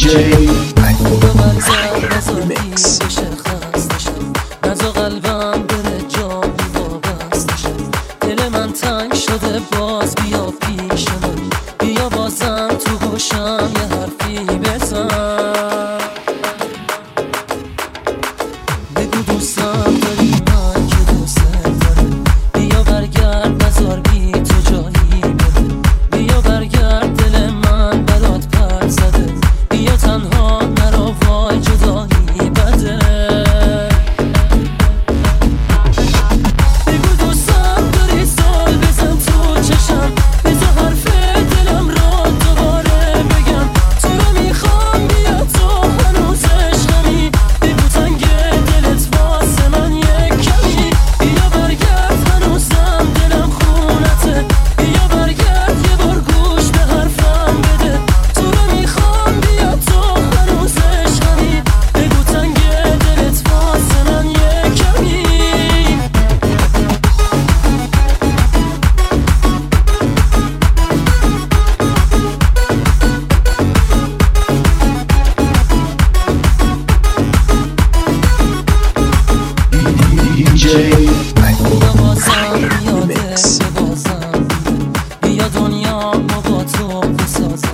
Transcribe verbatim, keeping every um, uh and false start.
جی خوبه برگرد نزار بی بشه خستشم نزا قلبم بره جایی وابستشم دل من تنگ شده باز بیا پیش من بیا بازم تو گوشم یه حرفی بزن بگو دوستم داری من که دوست دارم بیا برگرد نزار بی تو جایی بده بیا برگرد دل من برات پر زده بیا تنها نرو وای جدایی بده بگو دوستم داری سال بزن تو چشم بذار حرف دلم را دوباره بگم تو رو میخوام بیا تو هنوز عشقمی بگو تنگ دلت واسه من یک کمی بیا برگرد هنوزم دلم خونته بیا برگرد یه بار گوش به حرفم بده تو رو میخوام بیا تو هنوز عشقمی بگو تنگ دلت واسه من یک کمی جی خوبه بازم یاده بازم بیا دنیا ما با تو بسازم